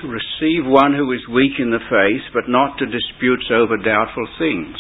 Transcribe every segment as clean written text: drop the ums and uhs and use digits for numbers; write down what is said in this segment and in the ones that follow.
receive one who is weak in the faith, but not to disputes over doubtful things.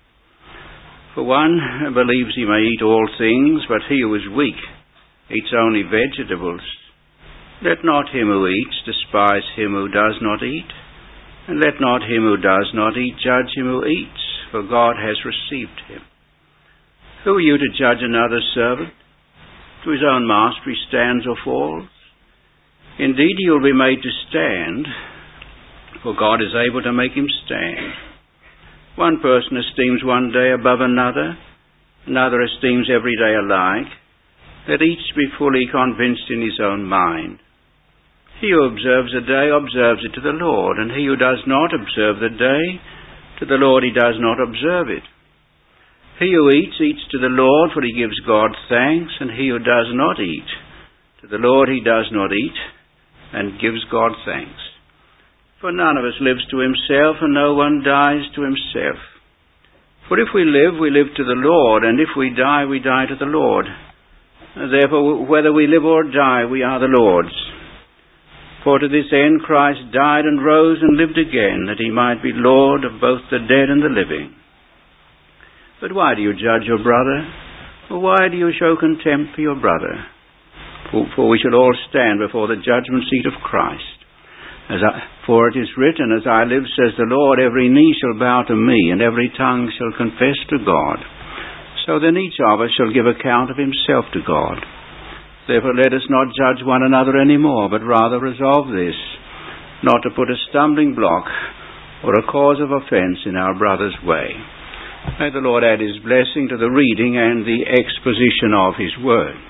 For one believes he may eat all things, but he who is weak eats only vegetables. Let not him who eats despise him who does not eat, and let not him who does not eat judge him who eats, for God has received him. Who are you to judge another's servant? To his own master he stands or falls? Indeed, he will be made to stand, for God is able to make him stand. One person esteems one day above another esteems every day alike. Let each be fully convinced in his own mind. He who observes a day observes it to the Lord, and he who does not observe the day, to the Lord he does not observe it. He who eats to the Lord, for he gives God thanks, and he who does not eat, to the Lord he does not eat, and gives God thanks. For none of us lives to himself, and no one dies to himself. For if we live to the Lord, and if we die to the Lord. Therefore, whether we live or die, we are the Lord's. For to this end Christ died and rose and lived again, that he might be Lord of both the dead and the living. But why do you judge your brother? Or why do you show contempt for your brother? For we shall all stand before the judgment seat of Christ. For it is written, as I live, says the Lord, every knee shall bow to me, and every tongue shall confess to God. So then each of us shall give account of himself to God. Therefore let us not judge one another any more, but rather resolve this, not to put a stumbling block or a cause of offense in our brother's way. May the Lord add his blessing to the reading and the exposition of his word.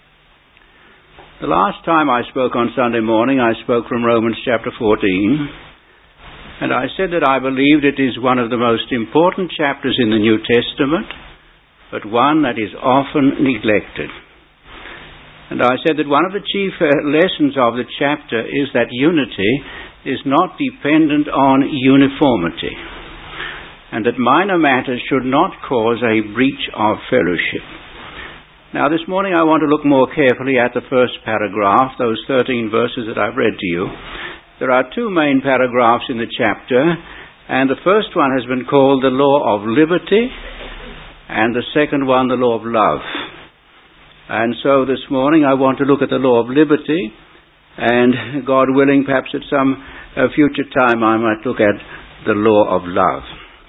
The last time I spoke on Sunday morning, I spoke from Romans chapter 14, and I said that I believed it is one of the most important chapters in the New Testament, but one that is often neglected. And I said that one of the chief lessons of the chapter is that unity is not dependent on uniformity, and that minor matters should not cause a breach of fellowship. Now this morning I want to look more carefully at the first paragraph, those 13 verses that I've read to you. There are two main paragraphs in the chapter, and the first one has been called the law of liberty, and the second one the law of love. And so this morning I want to look at the law of liberty, and God willing, perhaps at some future time I might look at the law of love.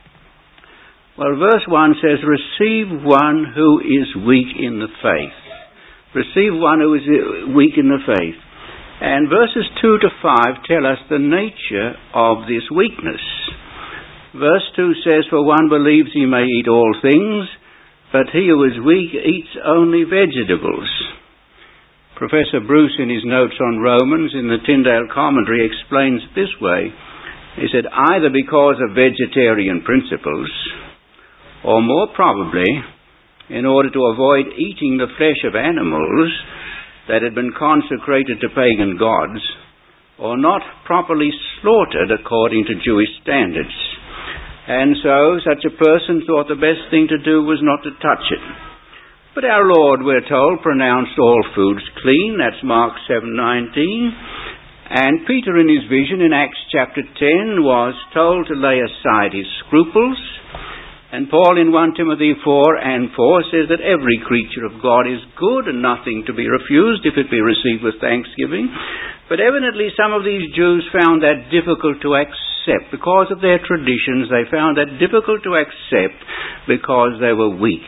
Well, verse 1 says, receive one who is weak in the faith. Receive one who is weak in the faith. And verses 2 to 5 tell us the nature of this weakness. Verse 2 says, for one believes he may eat all things, but he who is weak eats only vegetables. Professor Bruce, in his notes on Romans in the Tyndale commentary, explains it this way. He said, either because of vegetarian principles, or more probably, in order to avoid eating the flesh of animals that had been consecrated to pagan gods, or not properly slaughtered according to Jewish standards. And so, such a person thought the best thing to do was not to touch it. But our Lord, we're told, pronounced all foods clean. That's Mark 7:19. And Peter, in his vision in Acts chapter 10, was told to lay aside his scruples. And Paul in 1 Timothy 4:4 says that every creature of God is good and nothing to be refused if it be received with thanksgiving. But evidently some of these Jews found that difficult to accept. Because of their traditions, they found that difficult to accept because they were weak.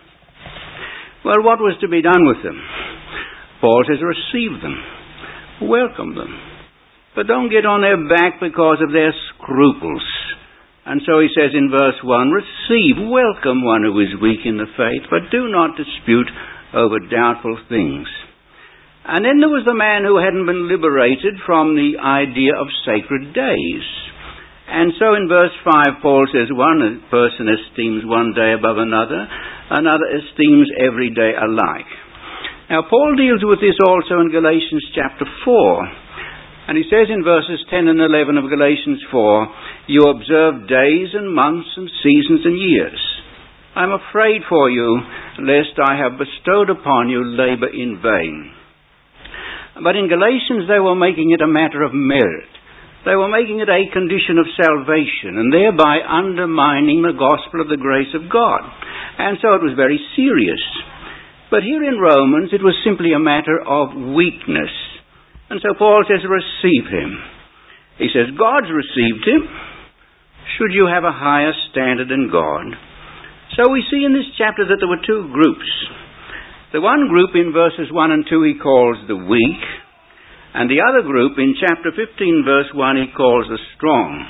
Well, what was to be done with them? Paul says, receive them. Welcome them. But don't get on their back because of their scruples. And so he says in verse 1, receive, welcome one who is weak in the faith, but do not dispute over doubtful things. And then there was the man who hadn't been liberated from the idea of sacred days. And so in verse 5, Paul says, one person esteems one day above another esteems every day alike. Now Paul deals with this also in Galatians chapter 4. And he says in verses 10 and 11 of Galatians 4, you observe days and months and seasons and years. I'm afraid for you, lest I have bestowed upon you labor in vain. But in Galatians they were making it a matter of merit. They were making it a condition of salvation and thereby undermining the gospel of the grace of God. And so it was very serious. But here in Romans, it was simply a matter of weakness. And so Paul says, receive him. He says, God's received him. Should you have a higher standard than God? So we see in this chapter that there were two groups. The one group in verses 1 and 2 he calls the weak. And the other group in chapter 15 verse 1 he calls the strong.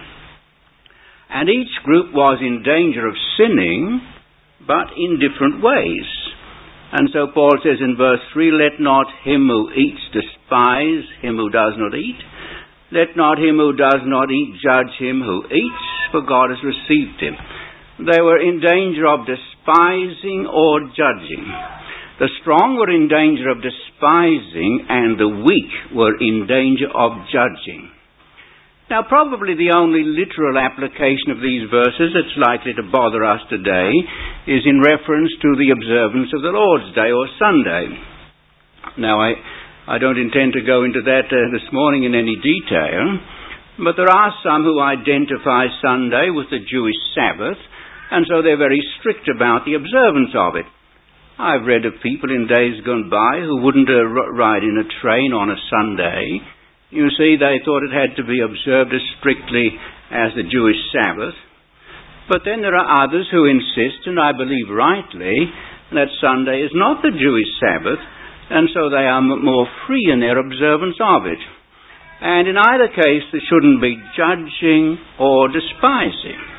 And each group was in danger of sinning, but in different ways. And so Paul says in verse 3, let not him who eats despise him who does not eat. Let not him who does not eat judge him who eats, for God has received him. They were in danger of despising or judging. The strong were in danger of despising, and the weak were in danger of judging. Now, probably the only literal application of these verses that's likely to bother us today is in reference to the observance of the Lord's Day or Sunday. Now, I don't intend to go into that this morning in any detail, but there are some who identify Sunday with the Jewish Sabbath, and so they're very strict about the observance of it. I've read of people in days gone by who wouldn't ride in a train on a Sunday. You see, they thought it had to be observed as strictly as the Jewish Sabbath. But then there are others who insist, and I believe rightly, that Sunday is not the Jewish Sabbath, and so they are more free in their observance of it. And in either case, there shouldn't be judging or despising.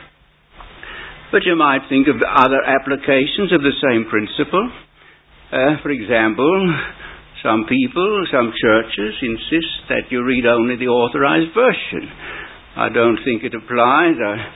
But you might think of other applications of the same principle. For example, some people, some churches insist that you read only the authorized version. I don't think it applies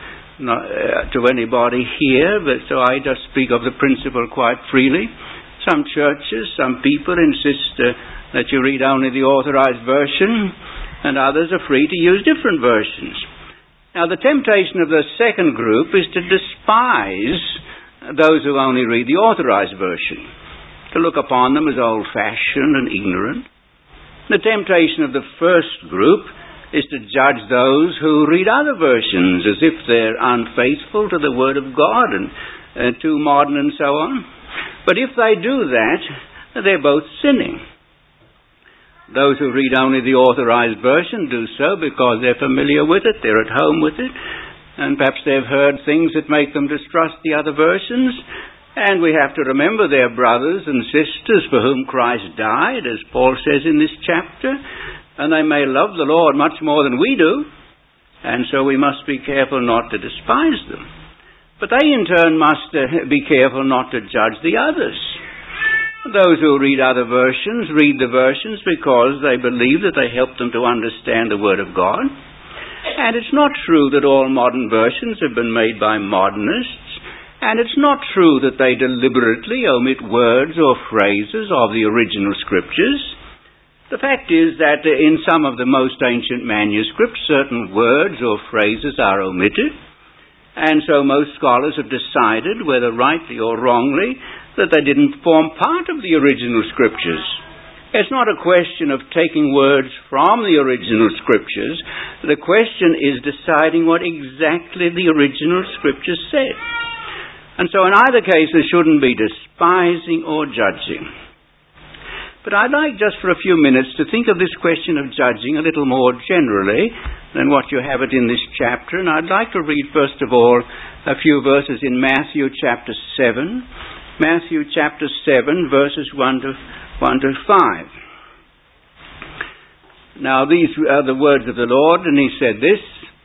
to anybody here, but so I just speak of the principle quite freely. Some churches, some people insist that you read only the authorized version, and others are free to use different versions. Now, the temptation of the second group is to despise those who only read the authorized version, to look upon them as old-fashioned and ignorant. The temptation of the first group is to judge those who read other versions as if they're unfaithful to the Word of God and too modern and so on. But if they do that, they're both sinning. Those who read only the authorized version do so because they're familiar with it, they're at home with it, and perhaps they've heard things that make them distrust the other versions. And we have to remember they're brothers and sisters for whom Christ died, as Paul says in this chapter, and they may love the Lord much more than we do, and so we must be careful not to despise them. But they in turn must be careful not to judge the others. Those who read other versions read the versions because they believe that they help them to understand the Word of God. And it's not true that all modern versions have been made by modernists. And it's not true that they deliberately omit words or phrases of the original Scriptures. The fact is that in some of the most ancient manuscripts, certain words or phrases are omitted. And so most scholars have decided, whether rightly or wrongly, that they didn't form part of the original Scriptures. It's not a question of taking words from the original Scriptures. The question is deciding what exactly the original Scriptures said. And so in either case, there shouldn't be despising or judging. But I'd like just for a few minutes to think of this question of judging a little more generally than what you have it in this chapter. And I'd like to read, first of all, a few verses in Matthew chapter 7. Matthew chapter 7, verses 1 to 5. Now, these are the words of the Lord, and he said this,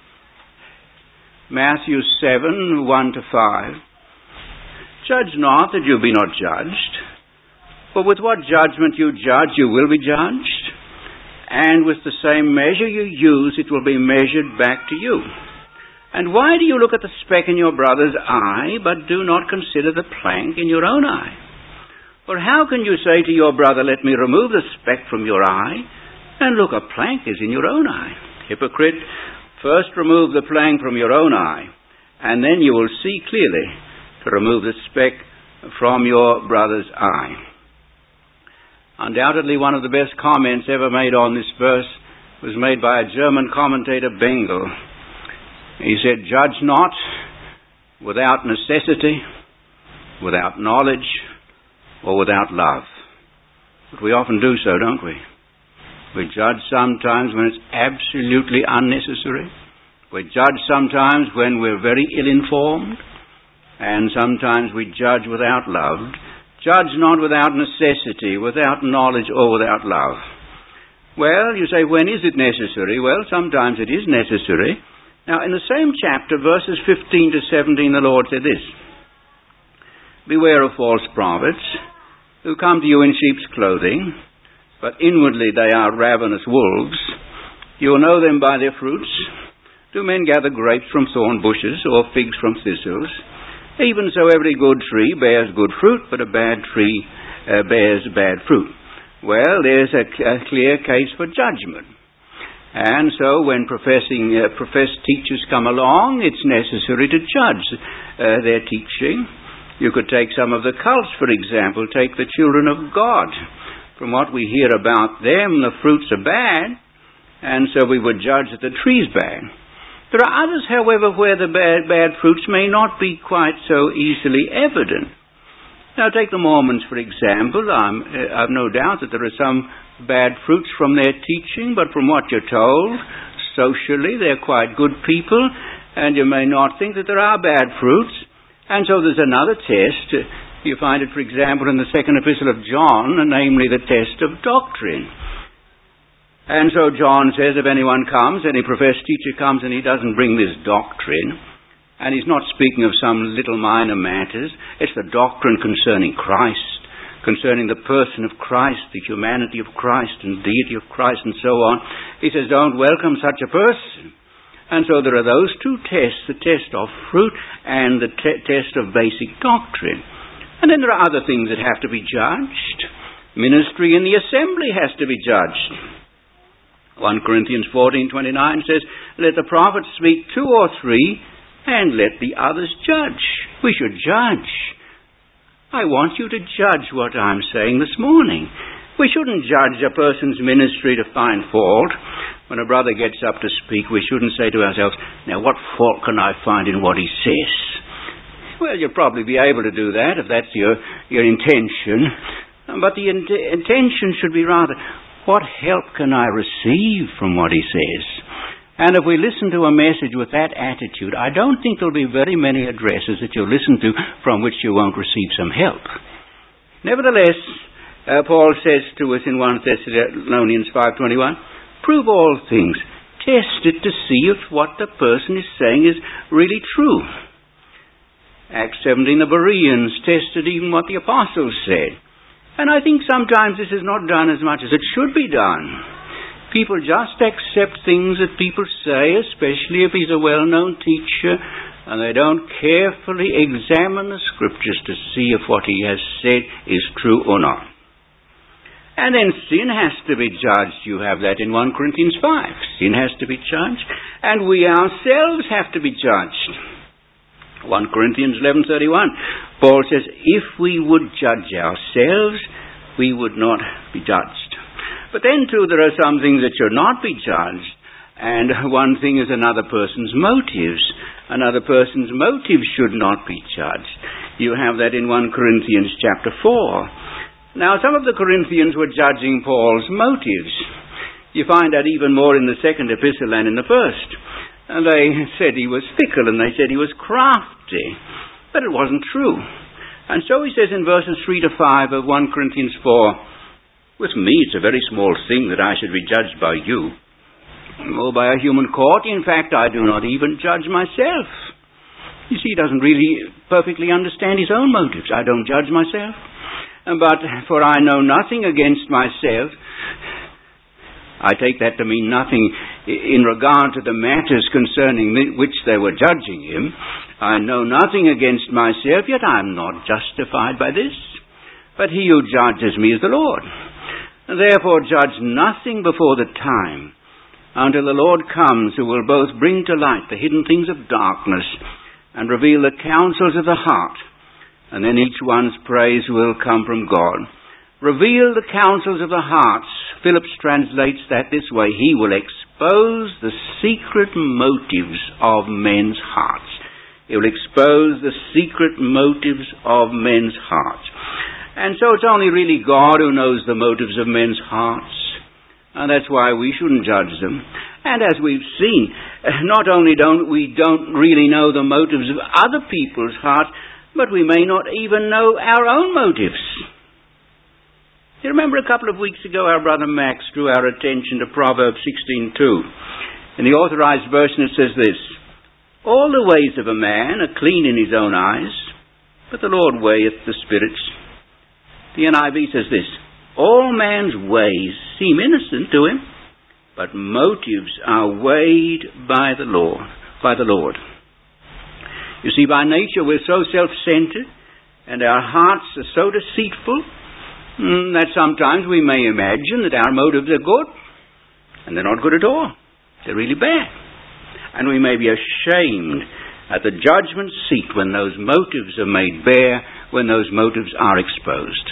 Matthew 7, 1 to 5. Judge not that you be not judged, for with what judgment you judge, you will be judged, and with the same measure you use, it will be measured back to you. And why do you look at the speck in your brother's eye, but do not consider the plank in your own eye? Or how can you say to your brother, let me remove the speck from your eye, and look, a plank is in your own eye? Hypocrite, first remove the plank from your own eye, and then you will see clearly to remove the speck from your brother's eye. Undoubtedly one of the best comments ever made on this verse was made by a German commentator, Bengel. He said, "Judge not without necessity, without knowledge, or without love." But we often do so, don't we? We judge sometimes when it's absolutely unnecessary. We judge sometimes when we're very ill-informed. And sometimes we judge without love. Judge not without necessity, without knowledge, or without love. Well, you say, when is it necessary? Well, sometimes it is necessary. Now, in the same chapter, verses 15 to 17, the Lord said this: "Beware of false prophets, who come to you in sheep's clothing, but inwardly they are ravenous wolves. You will know them by their fruits. Do men gather grapes from thorn bushes, or figs from thistles? Even so every good tree bears good fruit, but a bad tree bears bad fruit." Well, there's a clear case for judgment. And so when professed teachers come along, it's necessary to judge their teaching. You could take some of the cults, for example. Take the children of God. From what we hear about them, the fruits are bad, and so we would judge that the tree's bad. There are others, however, where the bad fruits may not be quite so easily evident. Now, take the Mormons, for example. I've no doubt that there are some bad fruits from their teaching, but from what you're told, socially, they're quite good people, and you may not think that there are bad fruits. And so there's another test. You find it, for example, in the second epistle of John, namely the test of doctrine. And so John says, if anyone comes, any professed teacher comes, and he doesn't bring this doctrine, and he's not speaking of some little minor matters, it's the doctrine concerning Christ, concerning the person of Christ, the humanity of Christ, and deity of Christ, and so on. He says, don't welcome such a person. And so there are those two tests, the test of fruit and the test of basic doctrine. And then there are other things that have to be judged. Ministry in the assembly has to be judged. 1 Corinthians 14:29 says, "Let the prophets speak 2 or 3, and let the others judge." We should judge. I want you to judge what I'm saying this morning. We shouldn't judge a person's ministry to find fault. When a brother gets up to speak, we shouldn't say to ourselves, now what fault can I find in what he says? Well, you'll probably be able to do that if that's your intention. But the intention should be rather, what help can I receive from what he says? And if we listen to a message with that attitude, I don't think there'll be very many addresses that you'll listen to from which you won't receive some help. Nevertheless, Paul says to us in 1 Thessalonians 5:21, prove all things. Test it to see if what the person is saying is really true. Acts 17, the Bereans tested even what the apostles said. And I think sometimes this is not done as much as it should be done. People just accept things that people say, especially if he's a well-known teacher, and they don't carefully examine the scriptures to see if what he has said is true or not. And then sin has to be judged. You have that in 1 Corinthians 5. Sin has to be judged, and we ourselves have to be judged. 1 Corinthians 11:31, Paul says, if we would judge ourselves, we would not be judged. But then too, there are some things that should not be judged, and one thing is another person's motives. Another person's motives should not be judged. You have that in 1 Corinthians chapter 4. Now, some of the Corinthians were judging Paul's motives. You find that even more in the second epistle than in the first. And they said he was fickle, and they said he was crafty. But it wasn't true. And so he says in verses 3 to 5 of 1 Corinthians 4, with me it's a very small thing that I should be judged by you, or by a human court. In fact, I do not even judge myself. You see, he doesn't really perfectly understand his own motives. I don't judge myself. But for I know nothing against myself. I take that to mean nothing in regard to the matters concerning which they were judging him. I know nothing against myself, yet I am not justified by this. But he who judges me is the Lord. Therefore judge nothing before the time, until the Lord comes, who will both bring to light the hidden things of darkness and reveal the counsels of the heart. And then each one's praise will come from God. reveal the counsels of the hearts. Phillips translates that this way: he will expose the secret motives of men's hearts. He will expose the secret motives of men's hearts. And so it's only really God who knows the motives of men's hearts. And that's why we shouldn't judge them. And as we've seen, not only don't we really know the motives of other people's hearts, but we may not even know our own motives. You remember a couple of weeks ago our brother Max drew our attention to Proverbs 16:2. In the Authorized Version it says this: all the ways of a man are clean in his own eyes, but the Lord weigheth the spirits. The NIV says this: all man's ways seem innocent to him, but motives are weighed by the Lord. You see, by nature we're so self-centered, and our hearts are so deceitful, that sometimes we may imagine that our motives are good, and they're not good at all. They're really bad. And we may be ashamed at the judgment seat when those motives are made bare, when those motives are exposed.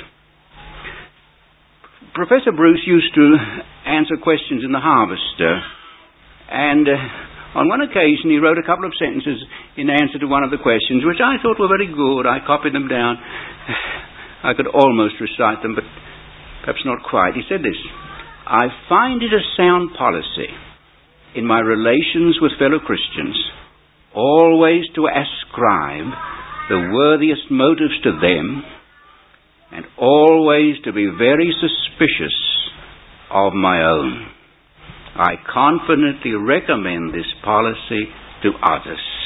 Professor Bruce used to answer questions in the Harvester, and on one occasion he wrote a couple of sentences in answer to one of the questions, which I thought were very good. I copied them down. I could almost recite them, but perhaps not quite. He said this: I find it a sound policy in my relations with fellow Christians always to ascribe the worthiest motives to them, and always to be very suspicious of my own. I confidently recommend this policy to others.